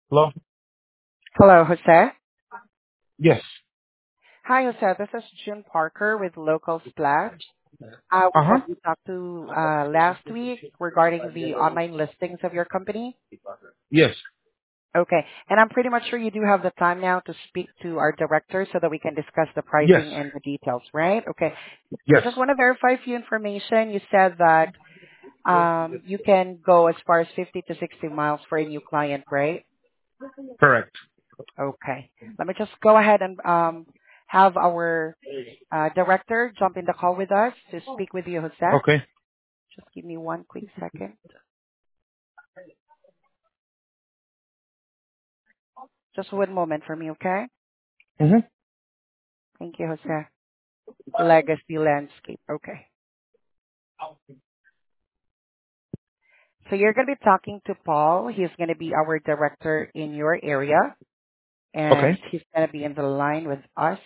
Hello? Hello, Jose. Yes. Hi, Jose. This is June Parker with Local Splash. We Uh-huh. had we talked to last week regarding the online listings of your company. Yes. Okay. And I'm pretty much sure you do have the time now to speak to our director so that we can discuss the Yes. pricing and the details, right? Okay. I Yes. just want to verify a few information. You said that you can go as far as 50 to 60 miles for a new client, right? Correct. Okay. Let me just go ahead and have our director jump in the call with us to speak with you, Jose. Okay. Just give me one quick second. Just one moment for me, okay? Mm-hmm. Thank you, Jose. Legacy Landscape. Okay. So you're going to be talking to Paul. He's going to be our director in your area, and Okay. he's going to be in the line with us.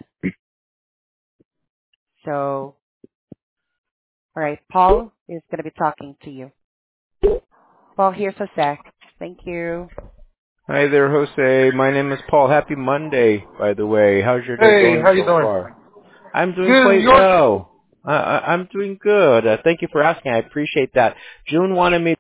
So, all right, Paul is going to be talking to you. Paul, here's Jose. Thank you. Hi there, Jose. My name is Paul. Happy Monday, by the way. How's your day Hey, going how you so doing? far? I'm doing Good, quite yours? well. I'm doing good. Thank you for asking. I appreciate that. June wanted me